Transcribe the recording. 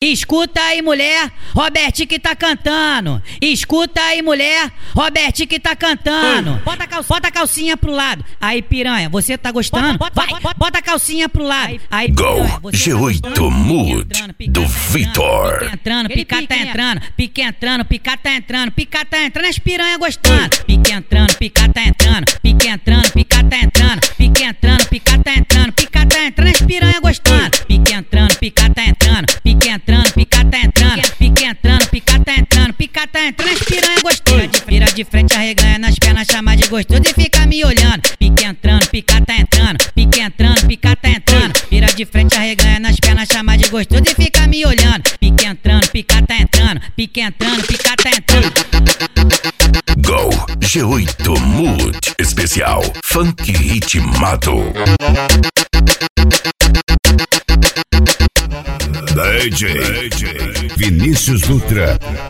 Escuta aí, mulher, Robertinho que tá cantando. Escuta aí, mulher, Robertinho que tá cantando. Bota a calcinha pro lado. Aí, piranha, você tá gostando? Vai, bota a calcinha pro lado. Aí, Go G8 Mood do Vitor. Pica entrando, pica tá entrando, pica entrando, pica tá entrando, pica tá entrando, as piranha gostando. Pica entrando, pica tá entrando, pica entrando, pica tá entrando, pica entrando, pica tá entrando, pica tá entrando, as piranha gostando. Pica entrando, pica tá entrando, pica entrando, pica tá entrando, pica entrando, pica tá entrando, pica tá entrando, as piranha gostando. Vira de frente, arreganha nas pernas, chama de gostoso e fica me olhando. Pica entrando, pica tá entrando, pica entrando, pica tá entrando. Vira de frente, arreganha nas pernas, chama de gostoso e fica me olhando. Pica entrando, pica tá entrando, pica entrando, pica tá entrando. Go G8 Mood especial Funk Ritmado. DJ Vinícius Dutra.